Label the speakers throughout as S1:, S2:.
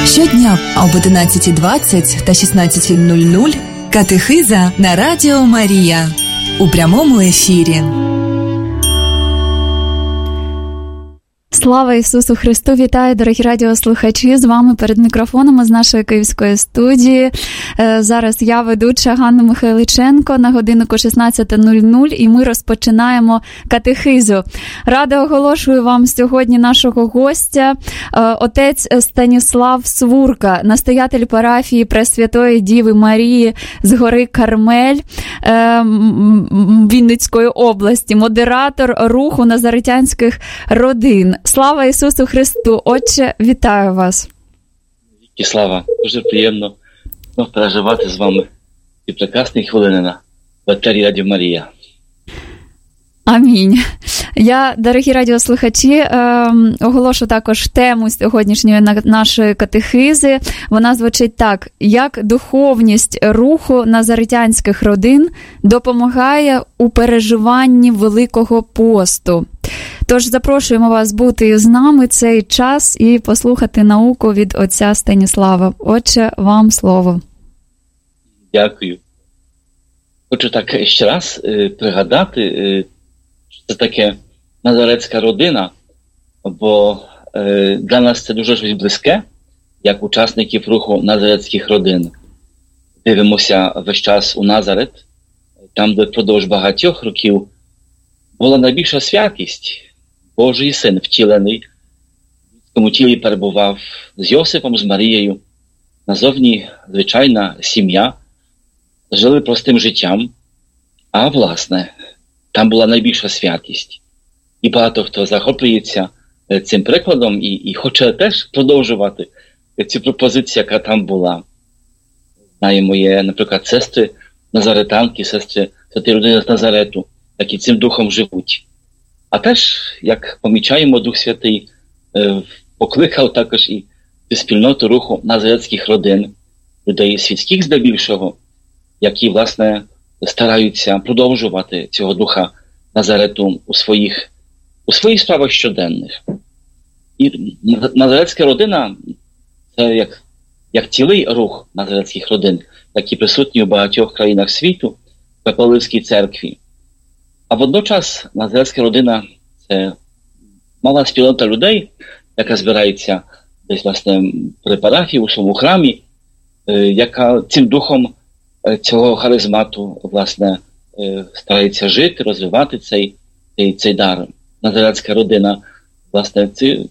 S1: Щодня об 11:20 та 16:00 катехиза на Радіо Марія у прямому ефірі.
S2: Слава Ісусу Христу! Вітаю, дорогі радіослухачі! З вами перед мікрофоном з нашої київської студії. Зараз я, ведуча Ганна Михайличенко, на годиннику 16:00, і ми розпочинаємо катехизу. Рада оголошую вам сьогодні нашого гостя, отець Станіслав Свурка, настоятель парафії Пресвятої Діви Марії з гори Кармель Вінницької області, модератор руху назаретянських родин. Слава Ісусу Христу! Отче, вітаю вас!
S3: І слава! Дуже приємно переживати з вами ці прекрасні хвилини на етері Радіо Марія.
S2: Амінь. Я, дорогі радіослухачі, оголошу також тему сьогоднішньої нашої катехизи. Вона звучить так: як духовність руху назаретянських родин допомагає у переживанні Великого посту. Тож запрошуємо вас бути з нами цей час і послухати науку від отця Станіслава. Отче, вам слово.
S3: Дякую. Хочу так ще раз пригадати, що це таке назаретська родина, бо для нас це дуже щось близьке, як учасників руху назаретських родин. Дивимося весь час у Назарет, там, де впродовж багатьох років була найбільша святість. Божий Син втілений, в людському тілі перебував з Йосипом, з Марією. Назовні звичайна сім'я, жили простим життям, а власне, там була найбільша святість. І багато хто захоплюється цим прикладом і хоче теж продовжувати цю пропозицію, яка там була. Знаємо, є, наприклад, сестри назаретанки, сестри Святої родини з Назарету, які цим духом живуть. А теж, як помічаємо, Дух Святий покликав також і спільноту руху назаретських родин, людей світських здебільшого, які, власне, стараються продовжувати цього духа Назарету у своїх справах щоденних. І назаретська родина – це як цілий рух назаретських родин, які присутні у багатьох країнах світу, в католицькій церкві. А водночас назаретська родина – це мала спільнота людей, яка збирається десь, власне, при парафії, у своєму храмі, яка цим духом цього харизмату, власне, старається жити, розвивати цей дар. Назаретська родина, власне, це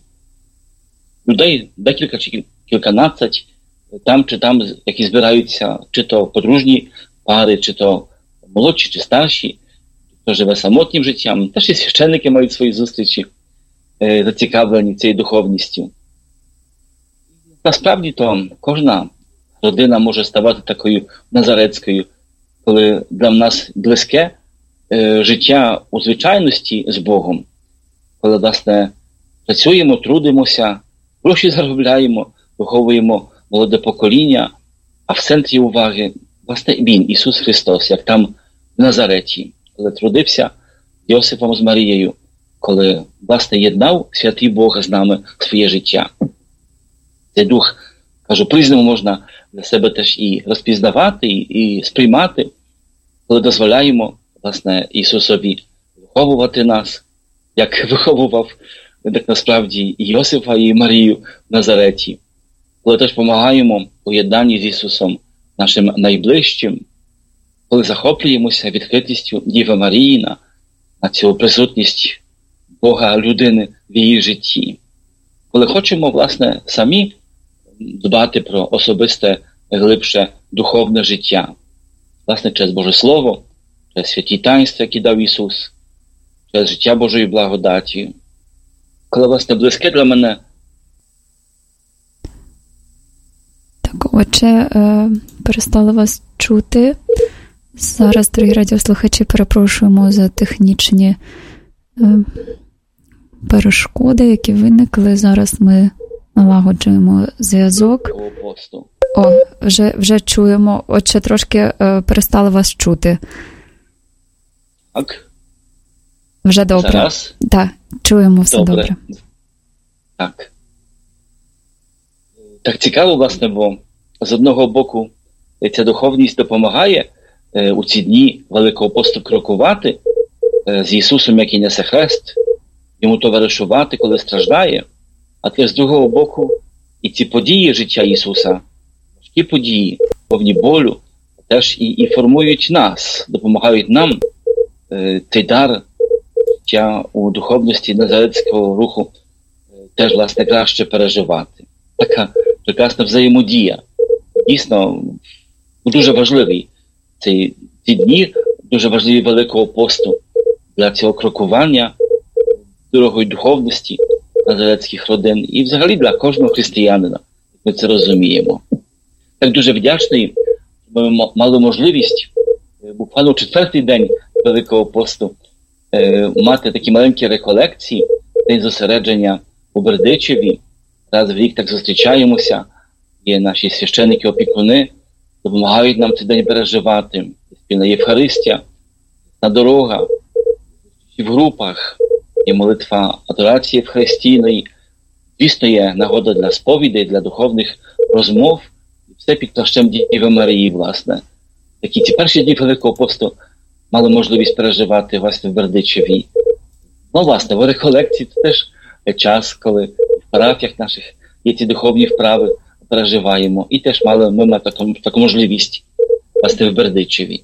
S3: людей декілька чи кільканадцять, там чи там, які збираються, чи то подружні пари, чи то молодші, чи старші, хто живе самотнім життям. Теж і священники мають свої зустрічі, зацікавлені цією духовністю. Насправді, то кожна родина може ставати такою назаретською, коли для нас близьке життя у звичайності з Богом, коли, власне, працюємо, трудимося, гроші заробляємо, виховуємо молоде покоління, а в центрі уваги, власне, Він, Ісус Христос, як там в Назареті, коли трудився з Йосипом, з Марією, коли, власне, єднав святий Бог з нами своє життя. Цей дух, кажу, по-різному можна для себе теж і розпізнавати, і сприймати, коли дозволяємо, власне, Ісусові виховувати нас, як виховував, так насправді, і Йосипа, і Марію в Назареті. Коли теж допомагаємо у єднанні з Ісусом, нашим найближчим, коли захоплюємося відкритістю Діви Марії на цю присутність Бога, людини в її житті. Коли хочемо, власне, самі дбати про особисте, глибше духовне життя. Власне, через Боже Слово, через святі таїнства, які дав Ісус, через життя Божої благодаті. Коли, власне, близьке для мене.
S2: Так, отже, перестали вас чути. Зараз, дорогі радіослухачі, перепрошуємо за технічні перешкоди, які виникли. Зараз ми налагоджуємо зв'язок. О, вже чуємо. Отже, трошки перестали вас чути.
S3: Так.
S2: Вже добре.
S3: Зараз?
S2: Так, чуємо все добре.
S3: Так. так цікаво, власне, бо з одного боку ця духовність допомагає у ці дні Великого посту крокувати з Ісусом, який несе хрест, йому товаришувати, коли страждає, а теж з другого боку і ці події життя Ісуса, важкі події, повні болю, теж і формують нас, допомагають нам цей дар життя у духовності Назаретського руху теж, власне, краще переживати. Така прекрасна взаємодія. Дійсно, дуже важливий ці дні, дуже важливі Великого посту для цього крокування дорогою духовності назаретських родин і взагалі для кожного християнина. Ми це розуміємо. Так дуже вдячний, що ми мали можливість буквально у 4-й день Великого посту мати такі маленькі реколекції, день зосередження у Бердичеві. Раз в рік так зустрічаємося, є наші священники-опікуни, допомагають нам цей день переживати. Спільна Євхаристія, на дорога, в групах, є молитва адорації Євхаристійної. Звісно, є нагода для сповідей, для духовних розмов, і все під плащем Діви Марії, власне. Такі ці перші дні Великого посту мали можливість переживати, власне, в Бердичеві. Ну, власне, в реколекції це теж час, коли в парафіях наших є ці духовні вправи, переживаємо. І теж ми мали таку можливість, власне, в Бердичеві.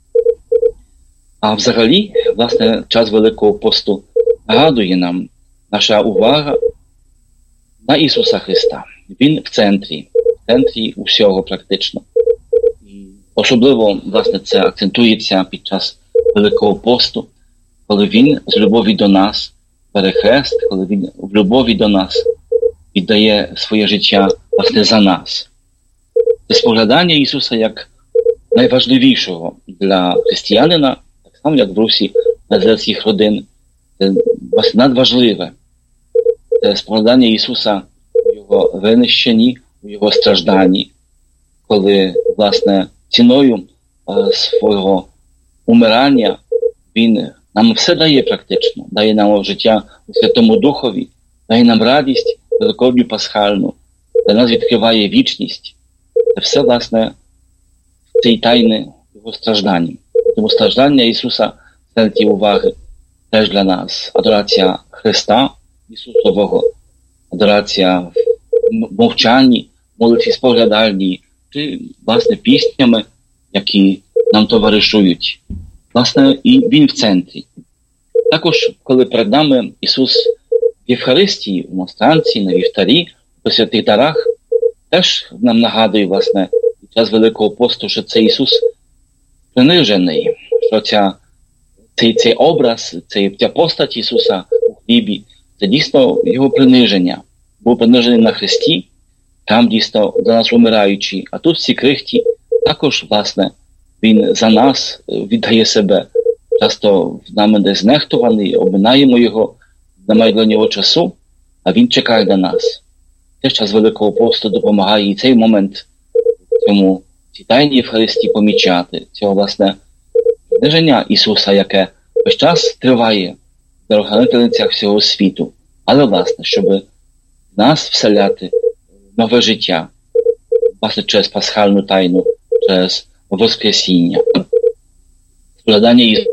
S3: А взагалі, власне, час Великого посту нагадує нам наша увага на Ісуса Христа. Він в центрі усього практично. І особливо, власне, це акцентується під час Великого посту, коли Він з любові до нас бере хрест, коли Він в любові до нас віддає своє життя, власне, за нас. Це споглядання Ісуса як найважливішого для християнина, так само, як в русі назаретських родин, це власне надважливе. Це споглядання Ісуса у Його винищенні, у Його стражданні, коли, власне, ціною свого умирання Він нам все дає практично, дає нам життя у Святому Духові, дає нам радість Великодню Пасхальну, для нас відкриває вічність. Це все, власне, цієї тайни Його страждання. Тому страждання Ісуса в центрі уваги теж для нас. Адорація Христа Ісусового, адорація в мовчанні, молитві споглядальній, чи, власне, піснями, які нам товаришують. Власне, і Він в центрі. Також, коли перед нами Ісус в Євхаристії, в монстранці, на вівтарі, по святих дарах, теж нам нагадує, власне, під час Великого посту, що це Ісус принижений, що цей образ, ця постать Ісуса у хлібі, це дійсно Його приниження. Був принижений на хресті, там дійсно за нас умираючи, а тут в цій крихті також, власне, Він за нас віддає себе. Часто нами десь знехтований, обминаємо Його, немає для Нього часу, а Він чекає на нас. Теж час Великого посту допомагає і цей момент цій тайній Євхаристії помічати, цього, власне, приниження Ісуса, яке весь час триває в дорогоникельницях всього світу. Але, власне, щоб нас вселяти в нове життя, власне, через пасхальну тайну, через Воскресіння. Споглядання Ісуса.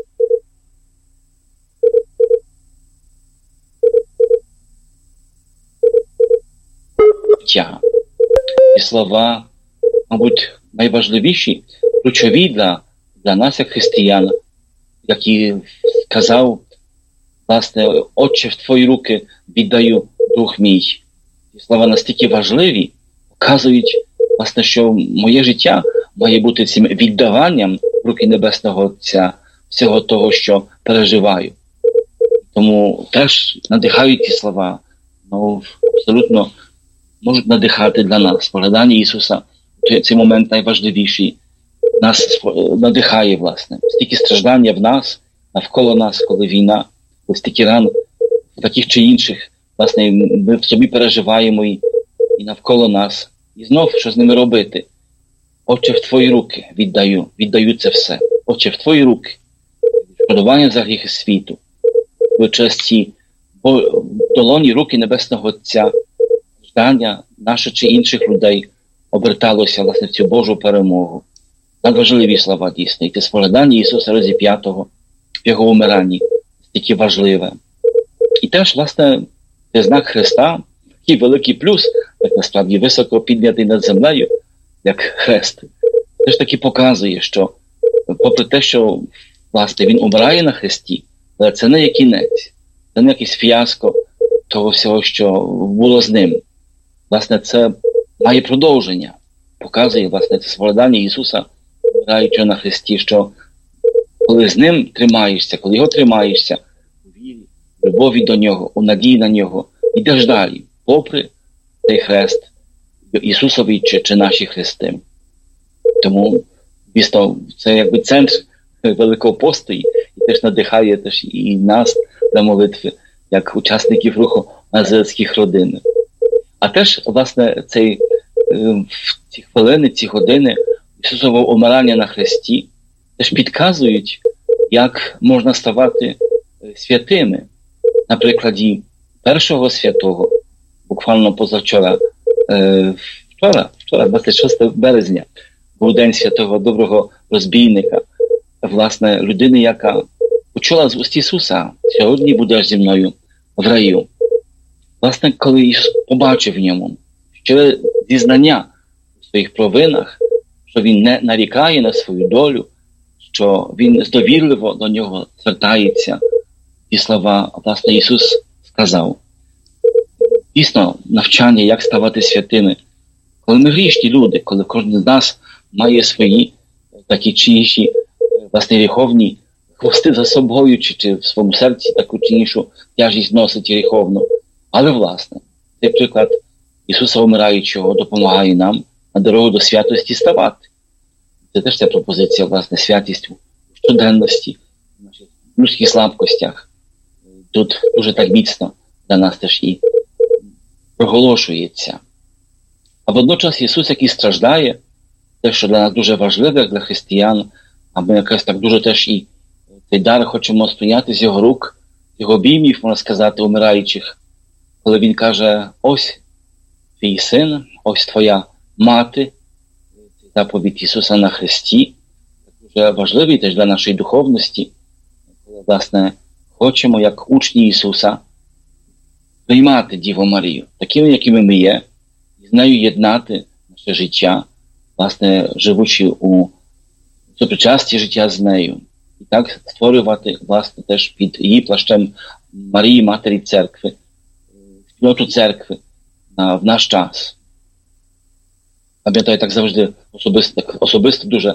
S3: І слова, мабуть, найважливіші, ключові для нас, як християн, які сказав, власне, «Отче, в Твої руки віддаю дух мій». І слова настільки важливі, показують, власне, що моє життя має бути цим віддаванням в руки Небесного Отця всього того, що переживаю. Тому теж надихають ці слова, абсолютно можуть надихати для нас. Споглядання Ісуса, цей момент найважливіший, нас надихає, власне. Стільки страждання в нас, навколо нас, коли війна, коли стільки ран, таких чи інших, власне, ми в собі переживаємо і навколо нас. І знов, що з ними робити? Отче, в Твої руки віддаю це все. Отче, в Твої руки. Відшкодування за гріхи світу. Через ці долоні руки Небесного Отця, страждання наших чи інших людей оберталося, власне, в цю Божу перемогу. Надважливі слова, дійсно. І те споглядання Ісуса розіп'ятого в Його умиранні такі важливе. І теж, власне, це знак Христа, такий великий плюс, як насправді високо піднятий над землею, як хрест. Теж таки показує, що попри те, що, власне, Він умирає на хресті, але це не є кінець, це не якесь фіаско того всього, що було з ним. Власне, це має продовження. Показує, власне, це споглядання Ісуса, умираючи на хресті, що коли з ним тримаєшся, коли його тримаєшся, у вірі, в любові до нього, у надії на нього, йдеш далі, попри цей хрест, Ісусовий чи наші хрести. Тому, дійсно, це якби центр Великого посту, і теж надихає теж і нас на молитви, як учасників руху назарецьких родин. А теж, власне, ці хвилини, ці години Ісусового умирання на хресті теж підказують, як можна ставати святими. На прикладі першого святого, буквально позавчора, вчора, 26 березня, був День святого доброго розбійника, власне, людини, яка почула з уст Ісуса: «Сьогодні будеш зі мною в раю». Власне, коли Ісус побачив в ньому щире зізнання у своїх провинах, що він не нарікає на свою долю, що він здовірливо до нього звертається, ті слова, власне, Ісус сказав. Дійсно, навчання, як ставати святими. Коли ми грішні люди, коли кожен з нас має свої такі чи інші, власне, гріховні хвости за собою, чи в своєму серці таку чи іншу тяжість носить гріховну. Але, власне, цей приклад Ісуса Умираючого допомагає нам на дорогу до святості ставати. Це теж ця пропозиція, власне, святість у щоденності, в наших людських слабкостях. Тут дуже так міцно для нас теж і проголошується. А водночас Ісус, який страждає, те, що для нас дуже важливе, як для християн, а ми якось так дуже теж і цей дар хочемо сприйняти з Його рук, з Його обіймів, можна сказати, умираючих, коли Він каже: «Ось твій син, ось твоя мати», заповідь Ісуса на хресті, дуже важливий теж для нашої духовності, коли, власне, хочемо, як учні Ісуса, приймати Діву Марію, такими, якими ми є, і з нею єднати наше життя, власне, живучи у супричасті життя з нею. І так створювати, власне, теж під її плащем Марії, Матері Церкви, спільноту Церкви в наш час. Пам'ятаю, так завжди особисто дуже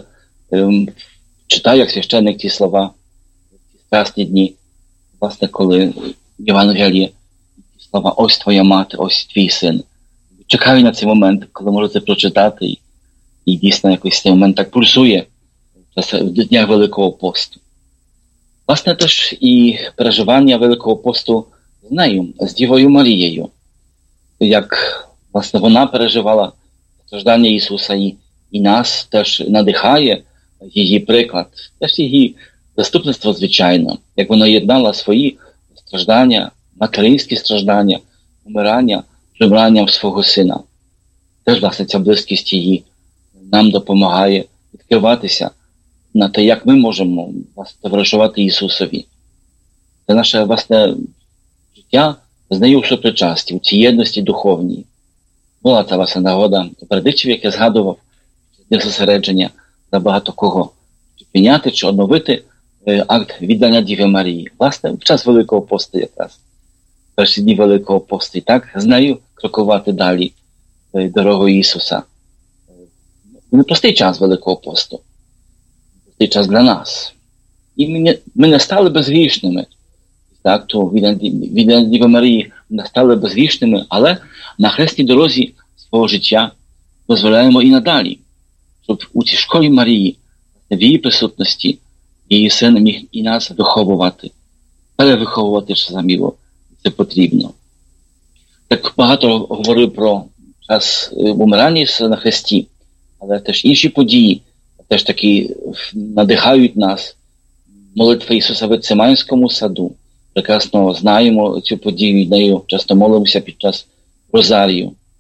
S3: читаю, як священник, ті слова, ці страсні дні, власне, коли в Євангелії ті слова: «Ось твоя мати, ось твій син». Чекаю на цей момент, коли можу це прочитати, і дійсно якийсь цей момент так пульсує в днях Великого посту. Власне, теж і переживання Великого посту з нею, з Дівою Марією, як, власне, вона переживала страждання Ісуса, і нас теж надихає її приклад, теж її заступництво, звичайно, як вона єднала свої страждання, материнські страждання, умирання, прибранням свого сина. Теж, власне, ця близькість її нам допомагає відкриватися на те, як ми можемо, власне, товаришувати Ісусові. Це наше, власне, життя з нею в супричасті, у цій єдності духовній. Була та, власне, нагода передичів, як я згадував, для зосередження за багато кого. Чи прийняти, чи оновити акт віддання Діві Марії. Власне, в час Великого посту якраз. Перші дні Великого посту. І так з нею крокувати далі дорогою Ісуса. Непростий час Великого посту. Непростий час для нас. І ми не стали безгрішними. Так, то віддання Діви Марії не стали безгрішними, але на хресній дорозі свого життя дозволяємо і надалі, щоб у цій школі Марії, в її присутності, її син міг і нас виховувати, перевиховувати, що заміло, це потрібно. Так багато говорив про час умирання Ісуса на хресті, але теж інші події, теж таки надихають нас. Молитва Ісуса в Гециманському саду. Прекрасно знаємо цю подію, і нею часто молимося під час Розарію. І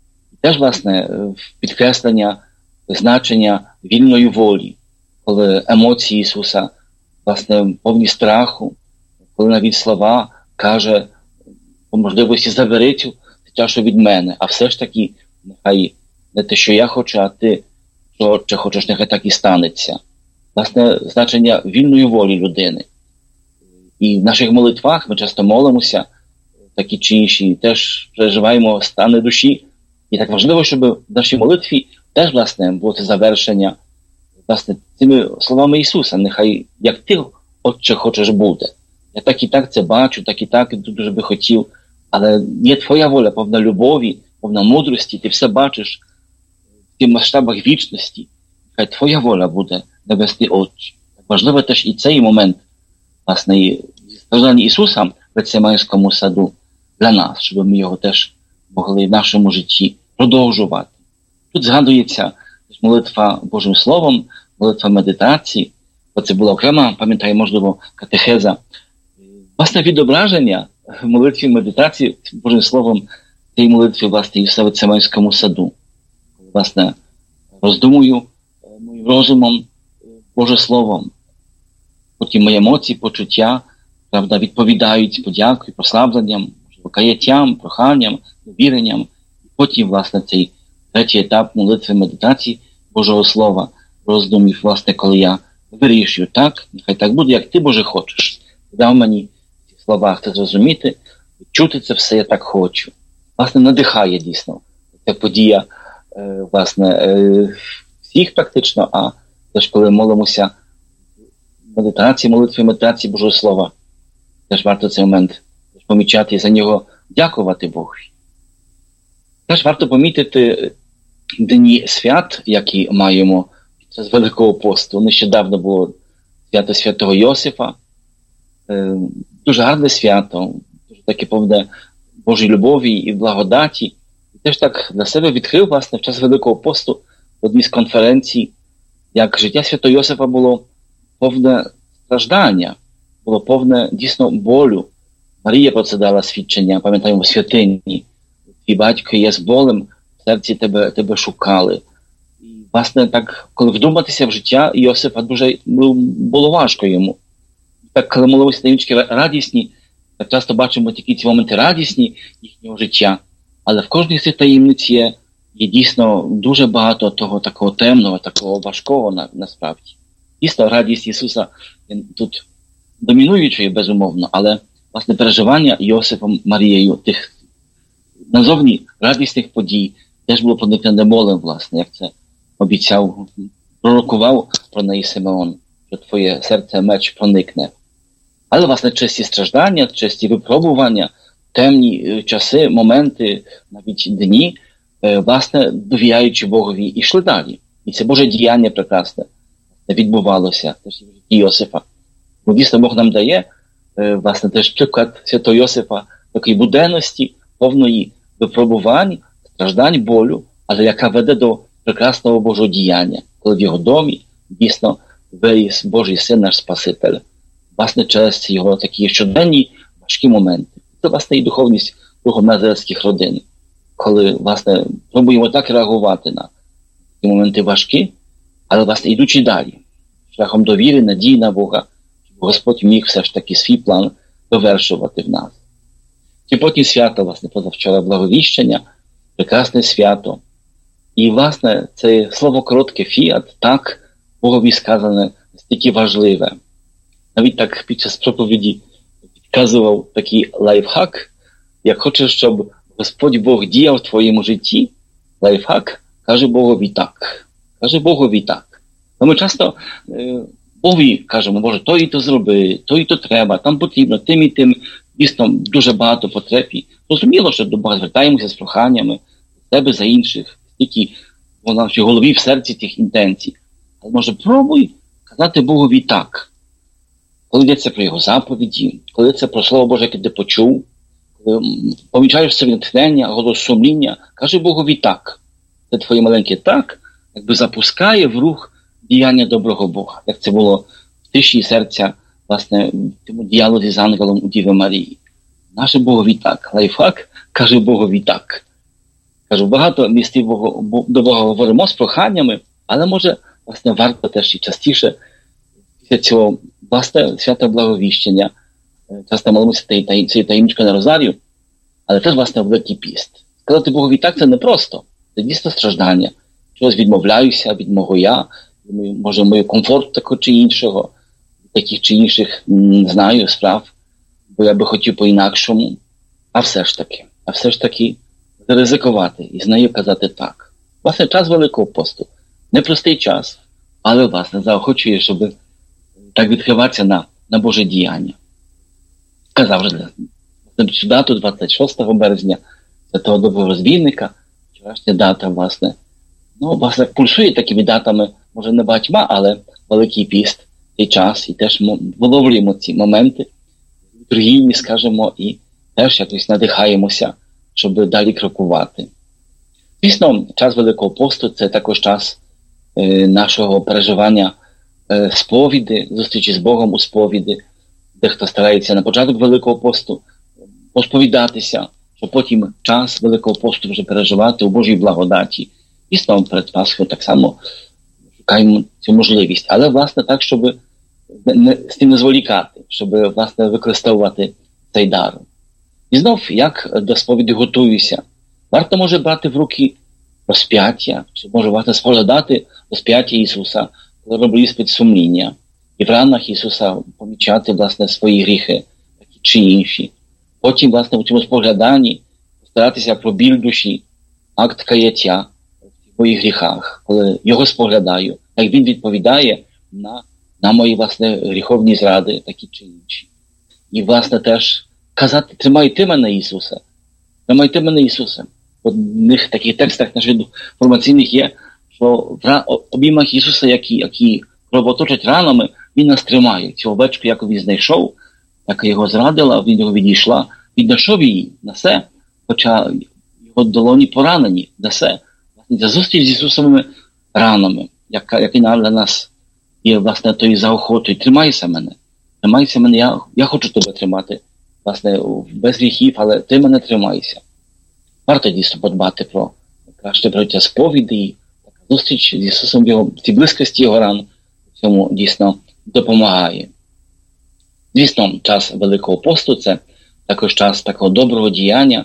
S3: теж, власне, підкреслення значення вільної волі, коли емоції Ісуса, власне, повні страху, коли навіть слова каже по можливості забери цю тяжу від мене, а все ж таки нехай не те, що я хочу, а ти, що хочеш, нехай так і станеться. Власне, значення вільної волі людини. І в наших молитвах ми часто молимося, такі чи інші, теж переживаємо стани душі. І так важливо, щоб в нашій молитві теж, власне, було це завершення, власне, цими словами Ісуса. Нехай, як ти, Отче, хочеш буде. Я так і так це бачу, так і так дуже би хотів. Але є твоя воля, повна любові, повна мудрості, ти все бачиш в тих масштабах вічності. Нехай твоя воля буде, Небесний Отче. Важливо теж і цей момент, власне, і страждання Ісуса в Гетсиманському саду для нас, щоб ми його теж могли в нашому житті продовжувати. Тут згадується молитва Божим Словом, молитва медитації, бо це була окрема, пам'ятаю, можливо, катехеза. Власне, відображення молитві медитації Божим Словом цієї молитви, власне, Ісуса в Гетсиманському саду. Власне, роздумую моїм розумом Боже Словом. Потім мої емоції, почуття, правда, відповідають подякою, прославленням, каяттям, проханням, довіренням. І потім, власне, цей третій етап молитви медитації Божого Слова, роздумів, власне, коли я вирішую так, нехай так буде, як ти, Боже, хочеш. Дав мені в цих словах це зрозуміти, чути це все я так хочу. Власне, надихає дійсно ця подія, власне, всіх практично, а теж коли молимося медитації, молитві медитації Божого Слова, теж варто цей момент помічати і за нього дякувати Богу. Теж варто помітити дні свят, які маємо з Великого посту. Нещодавно було свято Святого Йосифа. Дуже гарне свято, дуже таке повне Божої любові і благодаті. І теж так для себе відкрив, власне, в час Великого посту в одній з конференцій, як життя Святого Йосифа було повне страждання, було повне дійсно болю. Марія про це дала свідчення, пам'ятаємо, в святині. Твій батько є з болем, в серці тебе шукали. І, власне, так, коли вдуматися в життя Йосифа, дуже було важко йому. Так, коли молилися таємнички радісні, так часто бачимо тільки ці моменти радісні їхнього життя, але в кожній з цих таємниць є дійсно дуже багато того такого темного, такого важкого насправді. Дійсно, радість Ісуса тут домінуючою, безумовно, але власне переживання Йосифом Марією тих назовні радісних подій теж було проникнене болем, власне, як це обіцяв, пророкував про неї Симеон, що твоє серце меч проникне. Але, власне, чисті страждання, чисті випробування, темні часи, моменти, навіть дні, власне, довіряючи Богові, йшли далі. І це Боже діяння прекрасне відбувалося теж в житті Йосифа. Бо дійсно Бог нам дає, власне, теж приклад Святого Йосифа такої буденності, повної випробувань, страждань, болю, але яка веде до прекрасного Божого діяння, коли в його домі дійсно виріс Божий Син, наш Спаситель. Власне, через його такі щоденні важкі моменти. Це, власне, і духовність назарецьких родин, коли, власне, пробуємо так реагувати на ці моменти важкі, але, власне, йдучи далі, шляхом довіри, надії на Бога, щоб Господь міг все ж таки свій план довершувати в нас. І потім свято, власне, позавчора Благовіщення, прекрасне свято. І, власне, це слово коротке «фіат», так, Богові сказане, настільки важливе. Навіть так під час проповіді підказував такий лайфхак, як хочеш, щоб Господь Бог діяв в твоєму житті, лайфхак, каже Богові так. Каже Богові так. Ми часто Богові кажемо, Боже, то і то зроби, то і то треба, там потрібно, тим і тим, дійсно, дуже багато потреб. Зрозуміло, що до Бога звертаємося з проханнями, за себе, за інших, тільки в нашій голові, в серці тих інтенцій. Але, може, пробуй казати Богові так. Коли йдеться про його заповіді, коли це про Слово Боже, яке ти почув, коли помічаєш собі натхнення, голос сумління, кажи Богові так. Це твоє маленьке так, якби запускає в рух діяння доброго Бога, як це було в тиші серця, власне, в тому діалозі з ангелом у Діви Марії. Наше Богові так. Лайфхак каже Богові так. Кажу, багато містів до Бога говоримо з проханнями, але може, власне, варто теж і частіше після цього, власне, свято Благовіщення, часто молимося цієї таємнички на Розарію, але теж, власне, Великий піст. Сказати Богові так, це не просто. Це дійсно страждання. Чогось відмовляюся від мого я, може, мою комфорту такого чи іншого, таких чи інших, не знаю, справ, бо я би хотів по-інакшому. А все ж таки ризикувати і з нею казати так. Власне, час Великого посту. Непростий час, але, власне, заохочує, щоб так відкриватися на Боже діяння. Сказав вже цю дату 26 березня, святого Доброго Розвідника, вчорашня дата, власне, пульсує такими датами, може не багатьма, але Великий піст, цей час, і теж виловлюємо ці моменти, літургійні, скажімо, і теж якось надихаємося, щоб далі крокувати. Звісно, час Великого посту – це також час нашого переживання сповіди, зустрічі з Богом у сповіді, дехто старається на початок Великого посту посповідатися, щоб потім час Великого посту вже переживати у Божій благодаті. Звісно, перед Пасхою так само шукаємо цю можливість, але, власне, так, щоб з тим не зволікати, щоб, власне, використовувати цей дар. І знов, як до сповіді готуюся. Варто, може, брати в руки розп'яття, чи може, власне, споглядати розп'яття Ісуса, коли роблю іспит сумління, і в ранах Ісуса помічати, власне, свої гріхи, такі чи інші. Потім, власне, у цьому спогляданні старатися про біль душі, акт каяття в моїх гріхах, коли його споглядаю, як він відповідає на мої, власне, гріховні зради, такі чи інші. І, власне, теж казати, тримай ти мене, Ісусе. Тримай ти мене, Ісусе. В одних таких текстах наших інформаційних є, що в обіймах Ісуса, які кровоточать ранами, Він нас тримає. Цю овечку, яку він знайшов, яка його зрадила, він його відійшла, віднайшов її, несе, хоча його долоні поранені, несе. Власне, зустріч з Ісусовими ранами, який для нас є, власне, тою заохотою. Тримайся мене, я хочу тебе тримати. Власне, без гріхів, але ти мене тримайся. Варто дійсно подбати про краще прийняття сповіді і така зустріч з Ісусом в цій близькості його ран в цьому дійсно допомагає. Звісно, час Великого посту – це також час такого доброго діяння,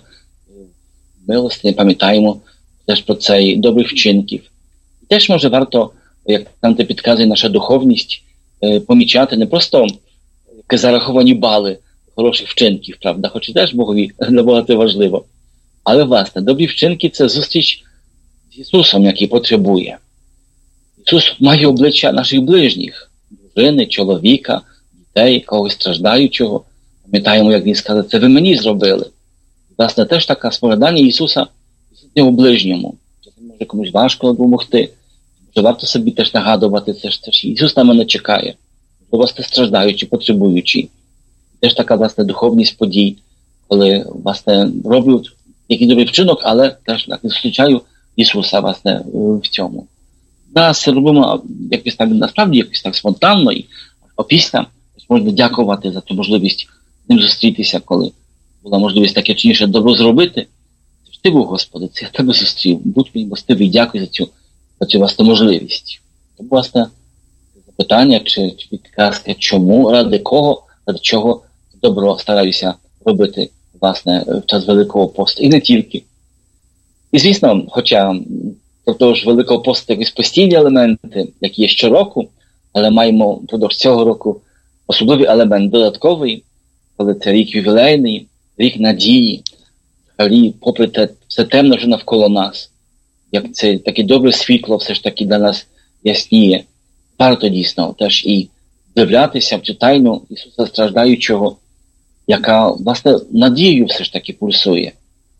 S3: милості, пам'ятаємо теж про цей добрих вчинків. І теж, може, варто, як нам це підказує наша духовність, помічати не просто зараховані бали хороших вчинків, правда, хоч і теж Богові для Бога це важливо. Але, власне, добрі вчинки – це зустріч з Ісусом, який потребує. Ісус має обличчя наших ближніх, дружини, чоловіка, дітей, когось страждаючого. Пам'ятаємо, як він сказав, це ви мені зробили. Власне, теж таке споглядання Ісуса його ближньому. Це може комусь важко допомогти. Може, варто собі теж нагадувати, це ж Ісус на мене чекає. Власне, страждаючи, потребуючи. Теж така, власне, духовність подій, коли, власне, роблю якийсь добрий вчинок, але теж так, зустрічаю Ісуса, власне, в цьому. Зараз це робимо якось так, насправді, якось так спонтанно, і опісля можна дякувати за ту можливість з ним зустрітися, коли була можливість таке чи інше добро зробити. Це ж ти був, Господи, це я тебе зустрів. Будь мені милостивий, дякую за цю власне, можливість. Тому, власне, запитання чи підказка, чому, ради кого, ради чого добро стараюся робити, власне, в час Великого посту. І не тільки. І, звісно, хоча того ж Великого посту якісь постійні елементи, які є щороку, але маємо впродовж цього року особливий елемент додатковий, коли це рік ювілейний, рік надії, взагалі, попри те все темно, що навколо нас, як це таке добре світло все ж таки для нас ясніє. Варто дійсно теж і вдивлятися в цю тайну Ісуса страждаючого, яка, власне, надією все ж таки пульсує.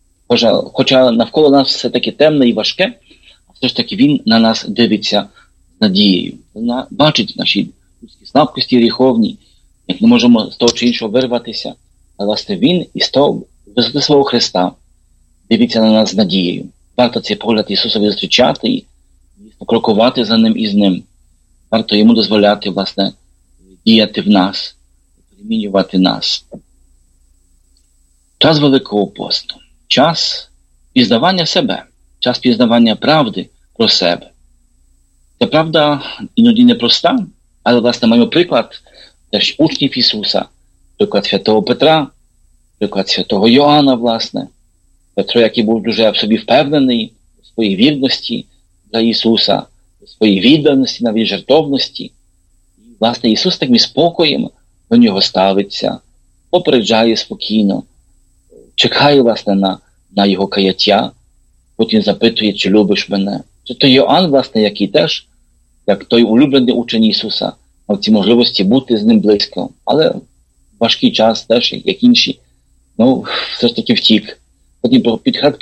S3: Хоча навколо нас все таки темне і важке, а все ж таки Він на нас дивиться з надією. Він бачить наші людські слабкості гріховні, як не можемо з того чи іншого вирватися. А, власне, Він із того висоти свого Христа дивиться на нас з надією. Варто цей погляд Ісусові зустрічати і крокувати за Ним і з Ним. Варто Йому дозволяти, власне, діяти в нас, перемінювати нас. Час Великого посту. Час пізнавання себе. час пізнавання правди про себе. Ця правда іноді непроста, але, власне, маємо приклад теж учнів Ісуса, приклад святого Петра, приклад святого Йоанна, власне. Петро, який був дуже в собі впевнений у своїй вірності для Ісуса, у своїй відданості, навіть жертовності. І, власне, Ісус таким спокоєм до нього ставиться, попереджає спокійно, чекає, власне, на його каяття, потім запитує, чи любиш мене. Чи то Йоанн, власне, який теж, як той улюблений учень Ісуса, мав ці можливості бути з ним близько, але в важкий час теж, як інші, все ж таки втік. Потім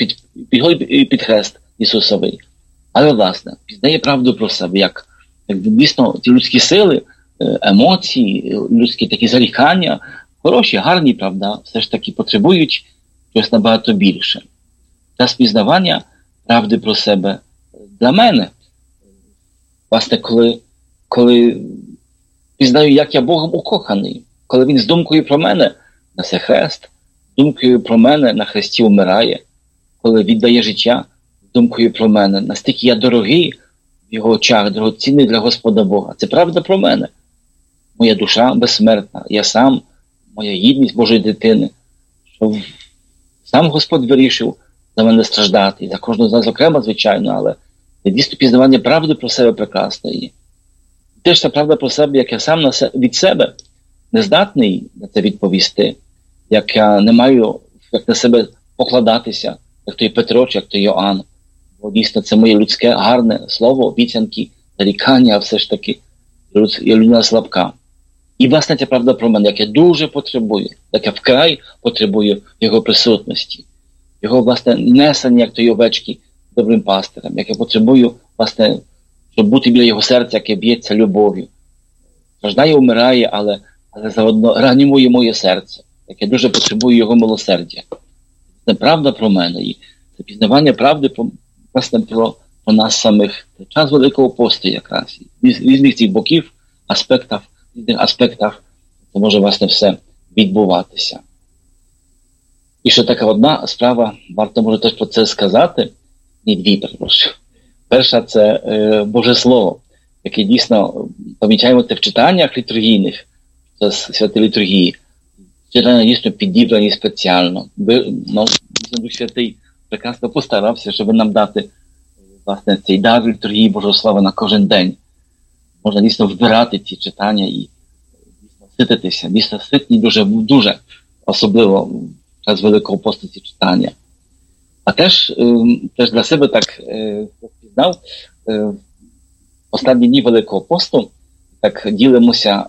S3: під хрест Ісусовий. Але, власне, пізнає правду про себе, як дійсно ці людські сили, емоції, людські такі зарікання, хороші, гарні, правда, все ж таки потребують щось набагато більше. Час пізнавання правди про себе для мене, власне, коли пізнаю, як я Богом укоханий, коли Він з думкою про мене несе хрест, з думкою про мене на хресті вмирає, коли віддає життя з думкою про мене, настільки я дорогий в його очах, дорогоцінний для Господа Бога. Це правда про мене. Моя душа безсмертна, я сам, моя гідність Божої дитини, що сам Господь вирішив за мене страждати, і за кожного з нас окремо, звичайно, але дійсно пізнавання правди про себе прекрасне. І теж ця правда про себе, як я сам від себе не здатний на це відповісти, як я не маю як на себе покладатися, як той Петро, як той Йоанн. Бо дійсно це моє людське гарне слово, обіцянки, зарікання, а все ж таки я людина слабка. І, власне, ця правда про мене, як я дуже потребую, як я вкрай потребую його присутності, його, власне, несення, як тої овечки, добрим пастирем, як я потребую, власне, щоб бути біля його серця, яке б'ється любов'ю. Страждає, вмирає, але заодно реанімує моє серце, як я дуже потребую його милосердя. Це правда про мене. І це пізнавання правди, власне, про нас самих. Це час Великого посту якраз. З різних цих боків, аспектах це може, власне, все відбуватися. І ще така одна справа, варто, може, теж про це сказати. Дві, перепрошую. Перша – це Боже Слово, яке дійсно, пам'ятаємо це в читаннях літургійних, це святі літургії. Читання дійсно підібрані спеціально. Дух Святий прекрасно постарався, щоб нам дати, власне, цей дар літургії Божого Слова на кожен день. Можна дійсно вбирати ці читання і дійсно сититися. Дійсно ситні дуже, особливо в час Великого посту ці читання. А теж для себе так пізнав, останні дні Великого посту так ділимося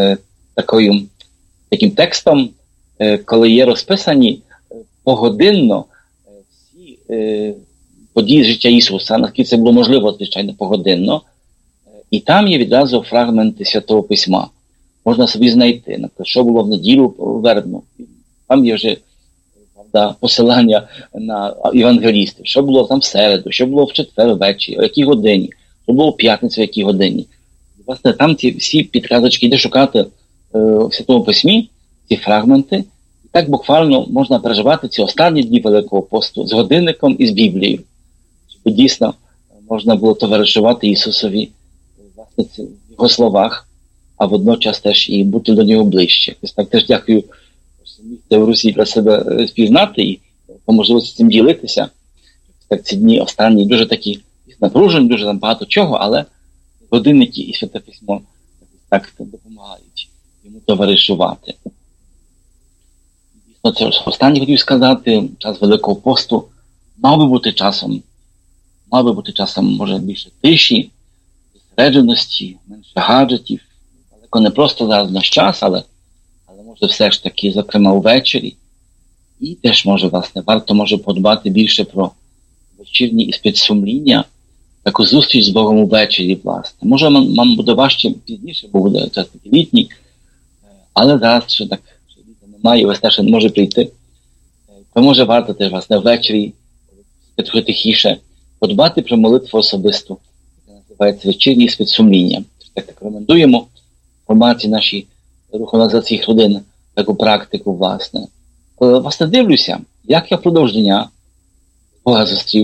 S3: таким текстом, коли є розписані погодинно всі події з життя Ісуса, наскільки це було можливо, звичайно, погодинно. І там є відразу фрагменти Святого Письма. Можна собі знайти, наприклад, що було в неділю вербну. Там є вже посилання на євангелістів, що було там в середу, що було в четвер ввечері, о якій годині, що було в п'ятницю, в якій годині. І, власне, там ці всі підказочки, йде шукати в Святому Письмі, ці фрагменти. І так буквально можна переживати ці останні дні Великого посту з годинником і з Біблією. Щоб дійсно можна було товаришувати Ісусові, власне, в Його словах, а водночас теж і бути до Нього ближче. Ось так теж дякую, що місце в Русі для себе спізнати і по можливості цим ділитися. Так ці дні останні дуже такі напружені, дуже там багато чого, але годинники і Святе Письмо так допомагають йому товаришувати. Дійсно, це останнє хотів сказати, час Великого посту мав би бути часом, може, більше тиші, зосередженості, менше гаджетів. Далеко не просто зараз наш час, але може все ж таки, зокрема, увечері. І теж, власне, варто, подбати більше про вечірні іспит сумління, таку зустріч з Богом увечері, власне. Може, вам буде важче пізніше, бо буде час такий літній, але зараз ще так, що літа немає, і вас теж не може прийти. То, може, варто теж, власне, ввечері, трохи тихіше, подбати про молитву особисту, яка називається вечірній іспит сумління. Так рекомендуємо в форматі нашій рухоназаційних родин таку практику, власне. Власне, дивлюся, як я впродовж дня Бога зустрів,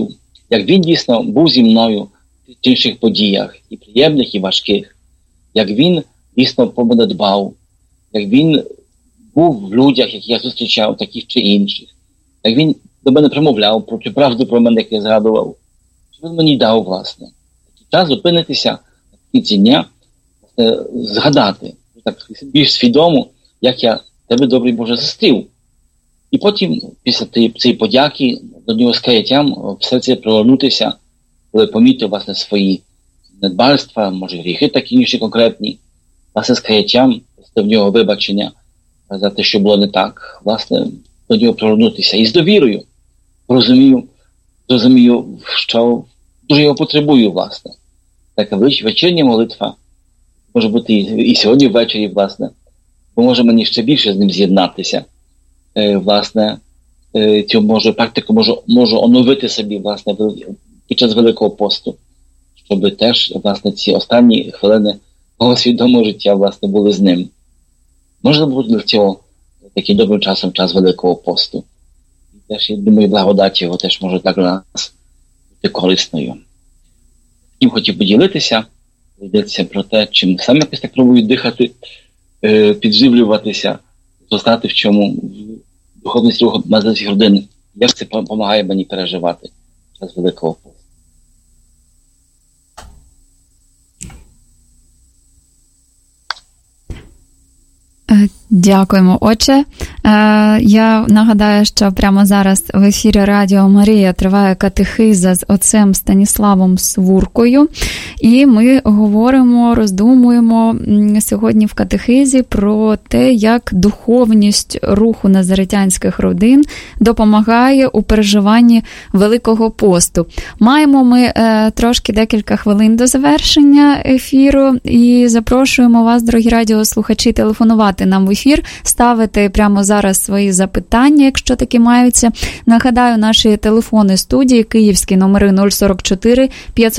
S3: як він дійсно був зі мною в інших подіях, і приємних, і важких, як він дійсно про мене дбав, як він був в людях, які я зустрічав, таких чи інших, як він до мене промовляв, про цю правду про мене, як я згадував, що він мені дав, власне. Такий час зупинитися на кінці дня, власне, згадати, так більш свідомо, як я тебе, добрий Боже, зустрів. І потім, після цієї подяки, до нього з каяттям в серці привернутися, коли помітив, власне, свої недбальства, може, гріхи такі інші конкретні, власне, з каяттям, в нього вибачення за те, що було не так, власне, до нього привернутися. І з довірою розумію, що дуже його потребую, власне. Така вечірня молитва може бути і сьогодні ввечері, власне, бо може мені ще більше з ним з'єднатися. Власне, цю практику можу оновити собі, власне, під час Великого посту, щоб теж, власне, ці останні хвилини мого свідомого життя, власне, були з ним. Можна бути для цього таким добрим часом, час Великого посту. І теж, я думаю, благодать його теж може так для нас бути корисною. Їм хотів поділитися, йдеться про те, чим сам якось так пробую дихати, підживлюватися, зростати в чому, духовність руху Мазерських родин, як це допомагає мені переживати час Великого посту.
S2: Дякуємо, отче. Я нагадаю, що прямо зараз в ефірі Радіо Марія триває катехиза з отцем Станіславом Свуркою. І ми говоримо, роздумуємо сьогодні в катехизі про те, як духовність руху назаретянських родин допомагає у переживанні Великого посту. Маємо ми трошки декілька хвилин до завершення ефіру і запрошуємо вас, дорогі радіослухачі, телефонувати нам в ефір, ставити прямо зараз свої запитання, якщо такі маються. Нагадаю, наші телефони студії, київські номери 044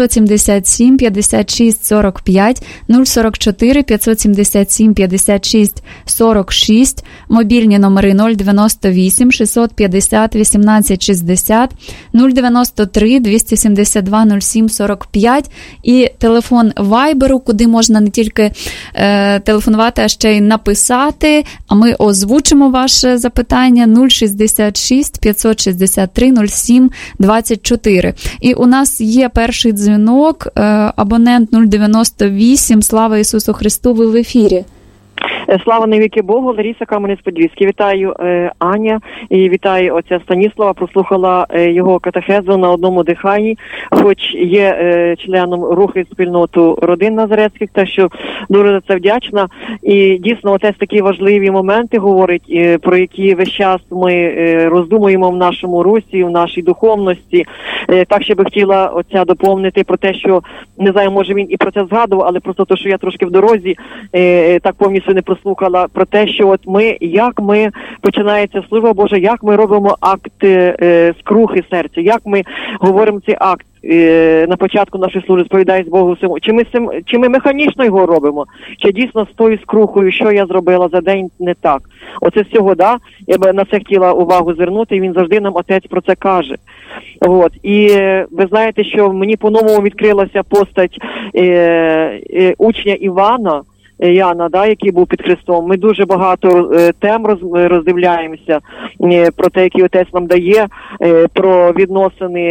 S2: 577 56 45, 044 577 56 46, мобільні номери 098 650 18 60, 093 272 07 45 і телефон Вайберу, куди можна не тільки телефонувати, а ще й написати, а ми озвучимо ваше запитання 066 563 07 24. І у нас є перший дзвінок, абонент 098. Слава Ісусу Христу, ви в ефірі.
S4: Слава навіки Богу, Лариса Кам'янець-Подільський. Вітаю Аня і вітаю отця Станіслава. Прослухала його катехезу на одному диханні, хоч є членом руху спільноту родин назарецьких, та що дуже за це вдячна. І дійсно отець такі важливі моменти говорить, про які весь час ми роздумуємо в нашому русі, в нашій духовності. Так ще би хотіла отця доповнити про те, що, не знаю, може він і про це згадував, але просто то, що я трошки в дорозі так повністю не прослухала, про те, що от як ми, починається служба Божа, як ми робимо акт скрухи серця, як ми говоримо цей акт на початку нашої служби, сповідаюсь Богу всьому. Чи ми механічно його робимо? Чи дійсно з тою скрухою, що я зробила за день не так? Оце з цього, да? Я би на це хотіла увагу звернути, і він завжди нам отець про це каже. От. І ви знаєте, що мені по-новому відкрилася постать учня Івана, Яна, да, який був під Христом. Ми дуже багато тем роздивляємося про те, який отець нам дає, про відносини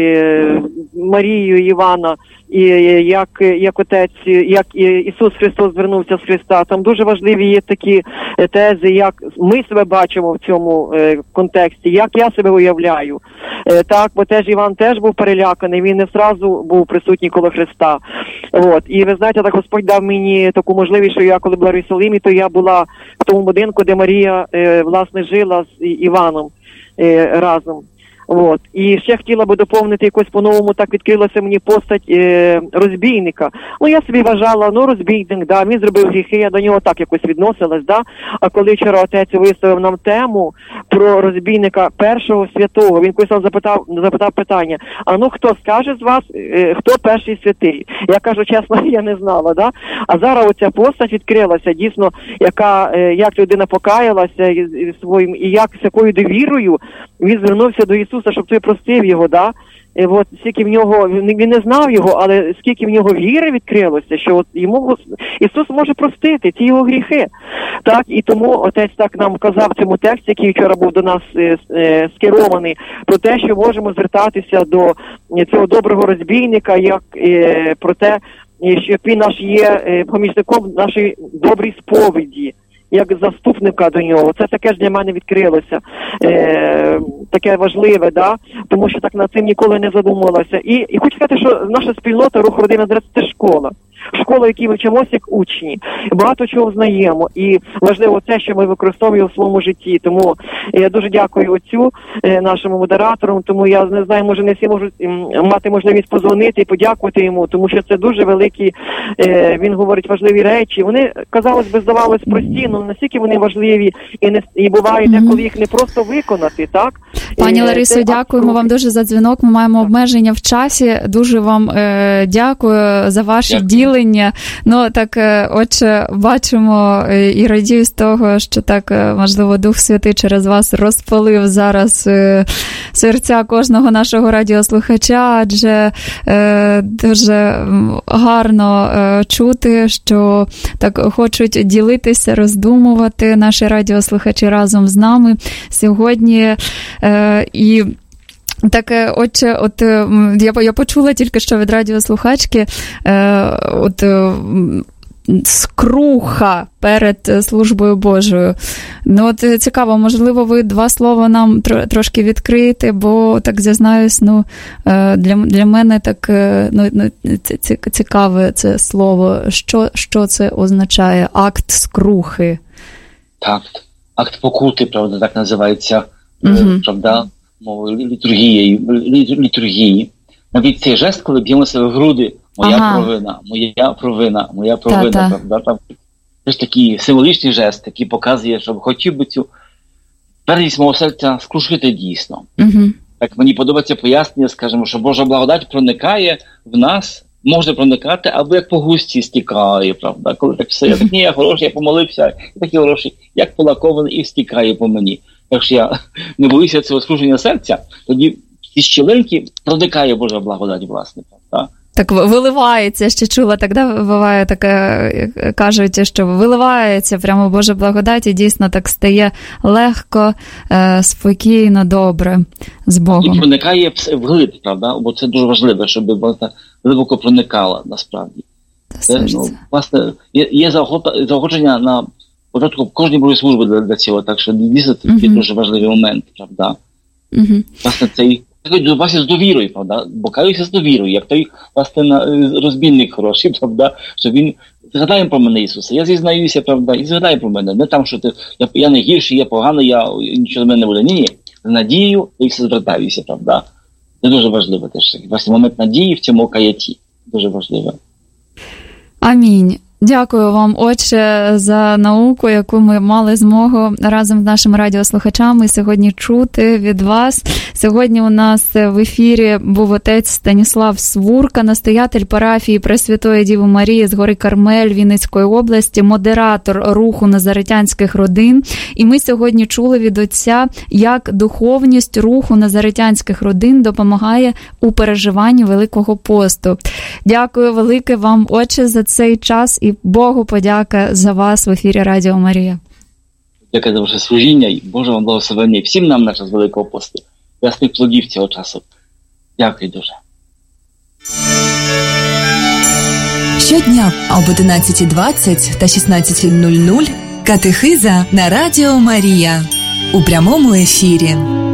S4: Марією і Івана, і як отець, як Ісус Христос звернувся з Христа. Там дуже важливі є такі тези, як ми себе бачимо в цьому контексті, як я себе уявляю. Так, бо теж Іван теж був переляканий, він не зразу був присутній коло Христа. От. І ви знаєте, так Господь дав мені таку можливість, що я коли була в Єрусалимі, то я була в тому будинку, де Марія, власне, жила з Іваном разом. От. І ще хотіла би доповнити, якось по-новому так відкрилася мені постать розбійника. Ну, я собі вважала, розбійник, да, він зробив гріхи, я до нього так якось відносилась, да. А коли вчора отець виставив нам тему про розбійника першого святого, він колись нам запитав питання, хто скаже з вас, хто перший святий? Я кажу, чесно, я не знала, да. А зараз оця постать відкрилася, дійсно, як людина покаялася і з якою довірою він звернувся до Ісуса, щоб той простив його, да? от скільки в нього, він не знав його, але скільки в нього віри відкрилося, що от йому Ісус може простити ті його гріхи. Так, і тому отець так нам казав в цьому тексті, який вчора був до нас скерований, про те, що можемо звертатися до цього доброго розбійника, як про те, що він наш є помічником нашої добрій сповіді, як заступника до нього. Це таке ж для мене відкрилося, таке важливе, да? Тому що так над цим ніколи не задумувалася. І хочу сказати, що наша спільнота «Рух Родина Назарет» – це школа. Школа, в якій ми вчимося як учні. Багато чого знаємо. І важливо це, що ми використовуємо в своєму житті. Тому я дуже дякую отцю, нашому модератору. Тому я не знаю, може не всі можуть мати можливість позвонити і подякувати йому, тому що це дуже великі, він говорить важливі речі. Вони, казалось би, здавалось прості, але настільки вони важливі і буває деколи їх не просто виконати, так?
S2: Пані Ларисо, дякуємо вам дуже за дзвінок. Ми маємо обмеження в часі. Дуже вам дякую за ваші ділення. Ну, так, отже, бачимо і радію з того, що так, можливо, Дух Святий через вас розпалив зараз серця кожного нашого радіослухача, адже дуже гарно чути, що так хочуть ділитися, роздумувати наші радіослухачі разом з нами сьогодні. І так, отже, от я почула тільки що від радіослухачки, от скруха перед службою Божою. Ну, от цікаво, можливо, ви два слова нам трошки відкриєте, бо, так зізнаюсь, ну, для мене так, ну, цікаве це слово. Що це означає? Акт скрухи.
S3: Так, акт покути, правда, так називається, правда, мовою літургії. Навіть цей жест, коли б'ємо себе в груди, моя провина, правда, там теж такий символічний жест, який показує, що хотів би цю першість мого серця скрушити дійсно. Так мені подобається пояснення, скажімо, що Божа благодать проникає в нас, може проникати, або як по густі стікає, правда, коли так все, я так, ні, я хороший, я помолився, я такий хороший, як полакований і стікає по мені. Якщо я не боюся цього скрушення серця, тоді в ці щілинки проникає Божа благодать, власне. Так?
S2: Так виливається, ще чула, тоді буває таке, кажуть, що виливається прямо Божа благодать і дійсно так стає легко, спокійно, добре з Богом.
S3: І проникає вглиб, правда, бо це дуже важливо, щоб вона глибоко проникала, насправді. Це, ну, власне, є заохочення на початку кожної Божої служби для цього, так що дійсно це дуже важливий момент, правда. Власне, цей власне, з довірою, правда, бо каюся з довірою, як той, власне, розбійник хороший, правда, що він, згадаємо про мене, Ісуса, я зізнаюся, правда, і згадаю про мене, не там, що я не гірший, я поганий, нічого до мене не буде, ні, з надією я все звертаюся, правда, це дуже важливо теж, власне, момент надії в цьому каяті, дуже важливо.
S2: Амінь. Дякую вам, отче, за науку, яку ми мали змогу разом з нашими радіослухачами сьогодні чути від вас. Сьогодні у нас в ефірі був отець Станіслав Свурка, настоятель парафії Пресвятої Діви Марії з гори Кармель Вінницької області, модератор руху назаретянських родин. І ми сьогодні чули від отця, як духовність руху назаретянських родин допомагає у переживанні Великого посту. Дякую велике вам, отче, за цей час. І Богу подяка за вас в ефірі Радіо Марія.
S3: Дякую за ваше служіння і Боже вам благословення. Всім нам наше з Великого посту. Ясних плодів цього часу. Дякую дуже.
S1: Щодня об 11:20 та 16:00 катехиза на Радіо Марія. У прямому ефірі.